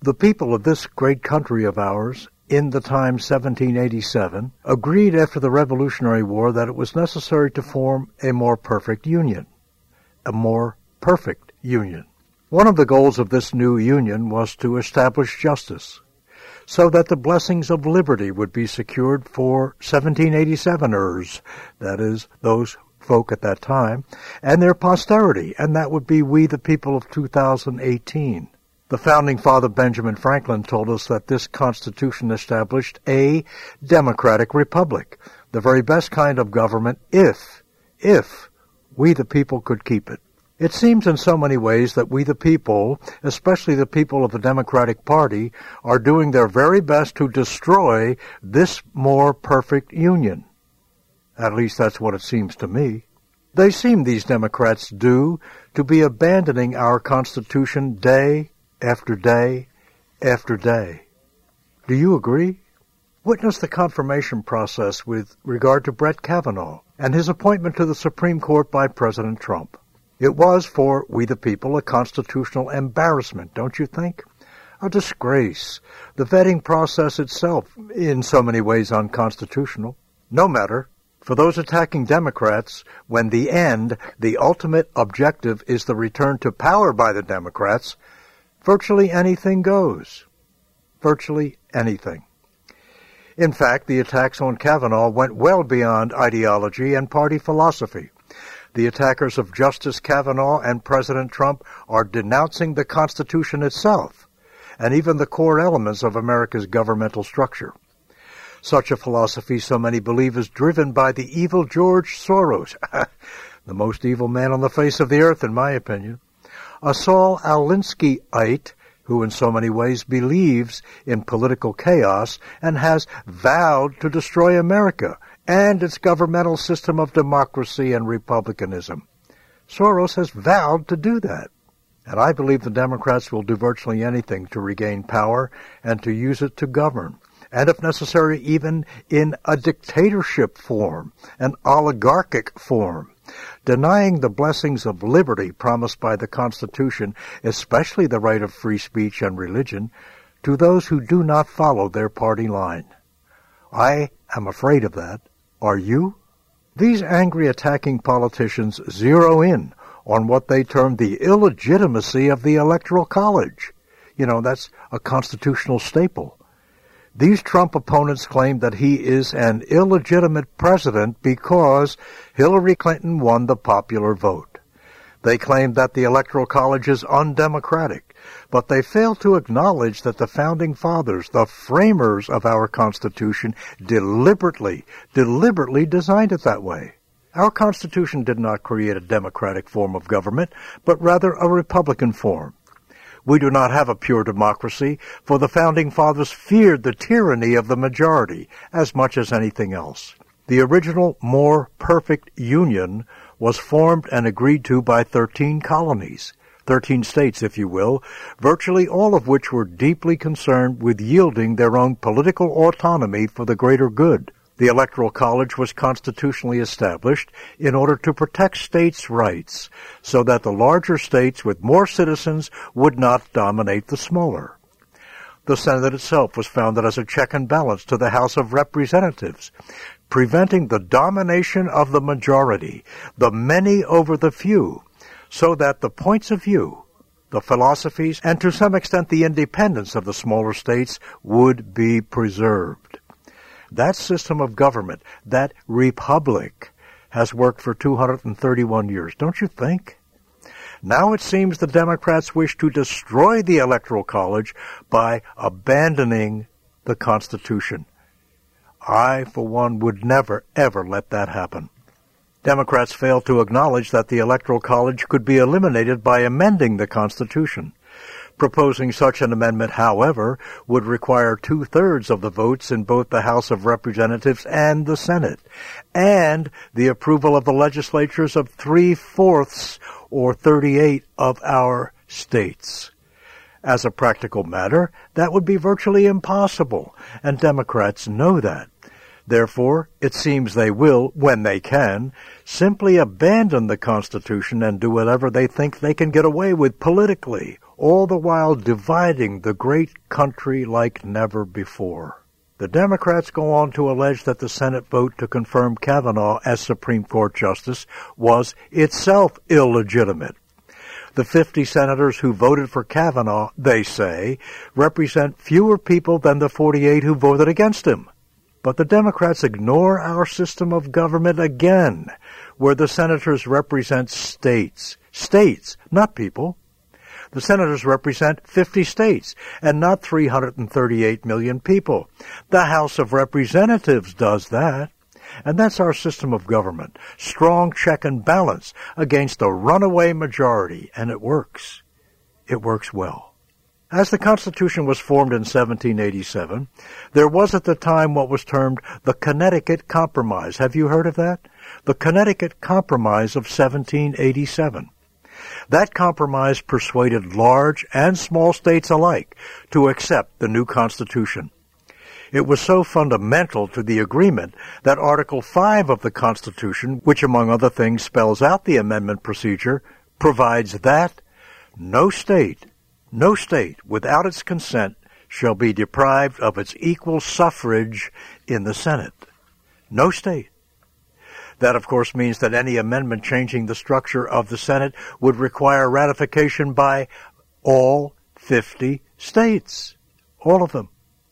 The people of this great country of ours, in the time 1787, agreed after the Revolutionary War that it was necessary to form a more perfect union. A more perfect union. One of the goals of this new union was to establish justice, so that the blessings of liberty would be secured for 1787ers, that is, those folk at that time, and their posterity, and that would be we the people of 2018. The founding father Benjamin Franklin told us that this Constitution established a democratic republic, the very best kind of government if we the people could keep it. It seems in so many ways that we the people, especially the people of the Democratic Party, are doing their very best to destroy this more perfect union. At least that's what it seems to me. They seem, these Democrats do, to be abandoning our Constitution day after day after day. Do you agree? Witness the confirmation process with regard to Brett Kavanaugh and his appointment to the Supreme Court by President Trump. It was, for we the people, a constitutional embarrassment, don't you think? A disgrace. The vetting process itself, in so many ways, unconstitutional. No matter. For those attacking Democrats, when the end, the ultimate objective, is the return to power by the Democrats, virtually anything goes. Virtually anything. In fact, the attacks on Kavanaugh went well beyond ideology and party philosophy. The attackers of Justice Kavanaugh and President Trump are denouncing the Constitution itself, and even the core elements of America's governmental structure. Such a philosophy, so many believe, is driven by the evil George Soros, the most evil man on the face of the earth, in my opinion. A Saul Alinskyite, who in so many ways believes in political chaos and has vowed to destroy America and its governmental system of democracy and republicanism. Soros has vowed to do that. And I believe the Democrats will do virtually anything to regain power and to use it to govern, and if necessary, even in a dictatorship form, an oligarchic form, denying the blessings of liberty promised by the Constitution, especially the right of free speech and religion, to those who do not follow their party line. I am afraid of that. Are you? These angry attacking politicians zero in on what they term the illegitimacy of the Electoral College. You know, that's a constitutional staple. These Trump opponents claim that he is an illegitimate president because Hillary Clinton won the popular vote. They claim that the Electoral College is undemocratic, but they fail to acknowledge that the Founding Fathers, the framers of our Constitution, deliberately designed it that way. Our Constitution did not create a democratic form of government, but rather a Republican form. We do not have a pure democracy, for the Founding Fathers feared the tyranny of the majority as much as anything else. The original, more perfect union was formed and agreed to by 13 colonies, 13 states, if you will, virtually all of which were deeply concerned with yielding their own political autonomy for the greater good. The Electoral College was constitutionally established in order to protect states' rights, so that the larger states with more citizens would not dominate the smaller. The Senate itself was founded as a check and balance to the House of Representatives, preventing the domination of the majority, the many over the few, so that the points of view, the philosophies, and to some extent the independence of the smaller states would be preserved. That system of government, that republic, has worked for 231 years, don't you think? Now it seems the Democrats wish to destroy the Electoral College by abandoning the Constitution. I, for one, would never, ever let that happen. Democrats fail to acknowledge that the Electoral College could be eliminated by amending the Constitution. Proposing such an amendment, however, would require 2/3 of the votes in both the House of Representatives and the Senate, and the approval of the legislatures of 3/4 or 38 of our states. As a practical matter, that would be virtually impossible, and Democrats know that. Therefore, it seems they will, when they can, simply abandon the Constitution and do whatever they think they can get away with politically all the while dividing the great country like never before. The Democrats go on to allege that the Senate vote to confirm Kavanaugh as Supreme Court Justice was itself illegitimate. The 50 senators who voted for Kavanaugh, they say, represent fewer people than the 48 who voted against him. But the Democrats ignore our system of government again, where the senators represent states. States, not people. The senators represent 50 states and not 338 million people. The House of Representatives does that. And that's our system of government. Strong check and balance against a runaway majority. And it works. It works well. As the Constitution was formed in 1787, there was at the time what was termed the Connecticut Compromise. Have you heard of that? The Connecticut Compromise of 1787. That compromise persuaded large and small states alike to accept the new Constitution. It was so fundamental to the agreement that Article 5 of the Constitution, which among other things spells out the amendment procedure, provides that no state without its consent shall be deprived of its equal suffrage in the Senate. No state. That, of course, means that any amendment changing the structure of the Senate would require ratification by all 50 states. All of them.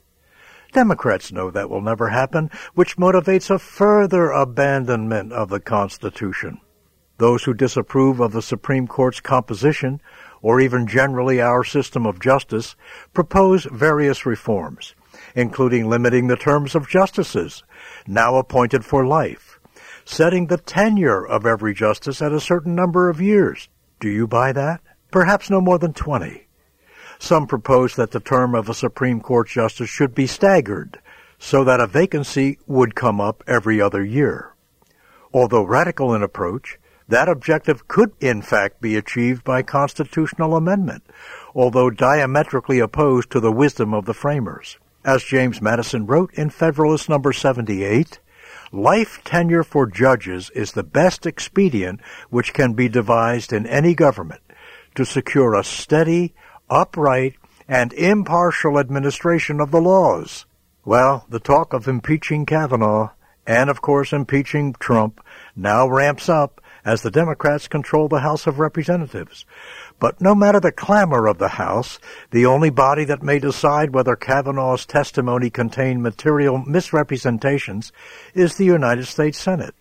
Democrats know that will never happen, which motivates a further abandonment of the Constitution. Those who disapprove of the Supreme Court's composition, or even generally our system of justice, propose various reforms, including limiting the terms of justices, now appointed for life, setting the tenure of every justice at a certain number of years. Do you buy that? Perhaps no more than 20. Some propose that the term of a Supreme Court justice should be staggered, so that a vacancy would come up every other year. Although radical in approach, that objective could in fact be achieved by constitutional amendment, although diametrically opposed to the wisdom of the framers. As James Madison wrote in Federalist No. 78, life tenure for judges is the best expedient which can be devised in any government to secure a steady, upright, and impartial administration of the laws. Well, the talk of impeaching Kavanaugh, and of course impeaching Trump, now ramps up as the Democrats control the House of Representatives. But no matter the clamor of the House, the only body that may decide whether Kavanaugh's testimony contained material misrepresentations is the United States Senate.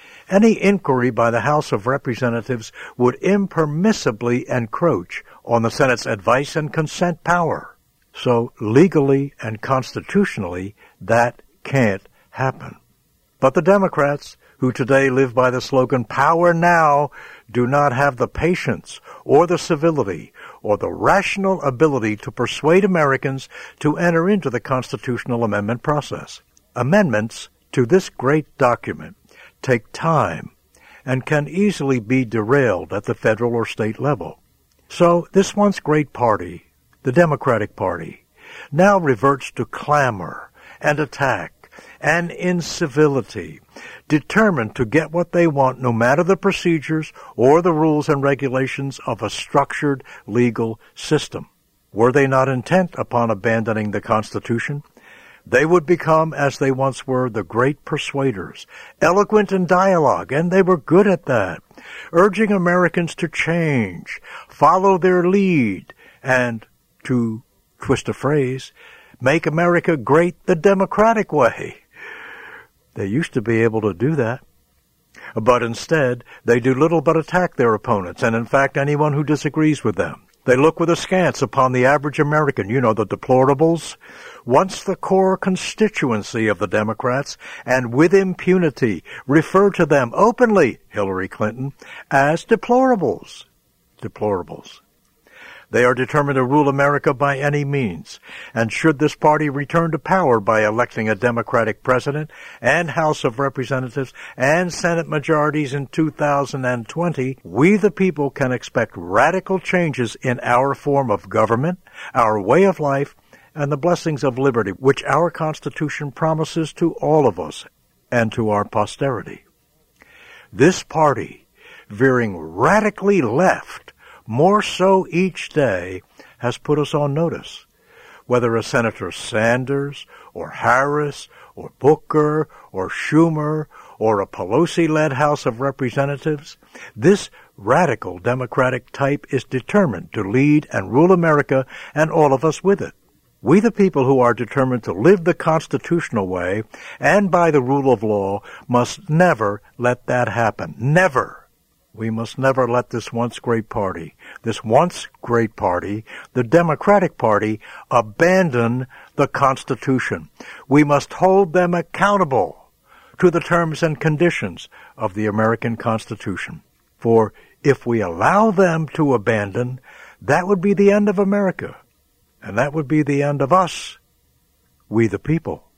Any inquiry by the House of Representatives would impermissibly encroach on the Senate's advice and consent power. So legally and constitutionally, that can't happen. But the Democrats, who today live by the slogan, "Power Now," do not have the patience or the civility or the rational ability to persuade Americans to enter into the constitutional amendment process. Amendments to this great document take time and can easily be derailed at the federal or state level. So this once great party, the Democratic Party, now reverts to clamor and attack and incivility, determined to get what they want no matter the procedures or the rules and regulations of a structured legal system. Were they not intent upon abandoning the Constitution, they would become, as they once were, the great persuaders, eloquent in dialogue, and they were good at that, urging Americans to change, follow their lead, and, to twist a phrase, make America great the Democratic way. They used to be able to do that. But instead, they do little but attack their opponents, and in fact anyone who disagrees with them. They look with askance upon the average American, the deplorables, once the core constituency of the Democrats, and with impunity refer to them openly, Hillary Clinton, as deplorables. Deplorables. They are determined to rule America by any means, and should this party return to power by electing a Democratic president and House of Representatives and Senate majorities in 2020, we the people can expect radical changes in our form of government, our way of life, and the blessings of liberty which our Constitution promises to all of us and to our posterity. This party, veering radically left, more so each day, has put us on notice. Whether a Senator Sanders or Harris or Booker or Schumer or a Pelosi-led House of Representatives, this radical Democratic type is determined to lead and rule America, and all of us with it. We, the people who are determined to live the constitutional way and by the rule of law, must never let that happen. Never. We must never let this once great party, the Democratic Party, abandon the Constitution. We must hold them accountable to the terms and conditions of the American Constitution. For if we allow them to abandon, that would be the end of America. And that would be the end of us, we the people.